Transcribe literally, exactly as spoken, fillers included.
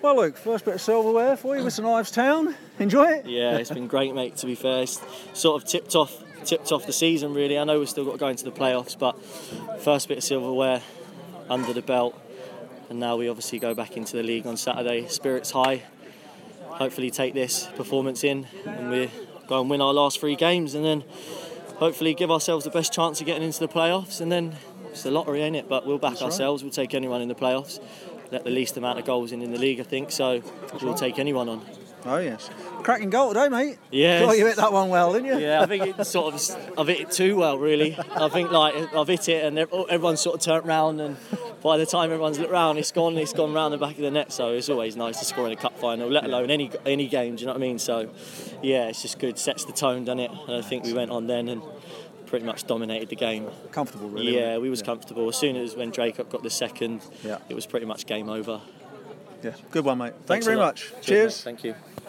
Well, Luke, first bit of silverware for you with St Ives Town. Enjoy it? Yeah, it's been great, mate, to be fair. It's sort of tipped off tipped off the season, really. I know we've still got to go into the playoffs, but first bit of silverware under the belt, and now we obviously go back into the league on Saturday. Spirits high. Hopefully take this performance in and we go and win our last three games, and then hopefully give ourselves the best chance of getting into the playoffs. And then it's a lottery, ain't it? But we'll back That's ourselves. Right. We'll take anyone in the playoffs. Let the least amount of goals in in the league, I think. So That's we'll right. take anyone on. Oh yes, cracking goal today, mate. Yeah, thought you hit that one well, didn't you? Yeah, I think it sort of I've hit it too well, really. I think like I've hit it and everyone's sort of turned round, and by the time everyone's looked round, it's gone. It's gone round the back of the net. So it's always nice to score in a cup final, let alone any any game. Do you know what I mean? So yeah, it's just good. Sets the tone, doesn't it? And I think we went on then and pretty much dominated the game. Comfortable, really. Yeah, we was yeah. comfortable. As soon as when Jacob got the second, yeah. it was pretty much game over. Yeah, good one, mate. Thanks Thank you very much. Cheers. Cheers. Mate. Thank you.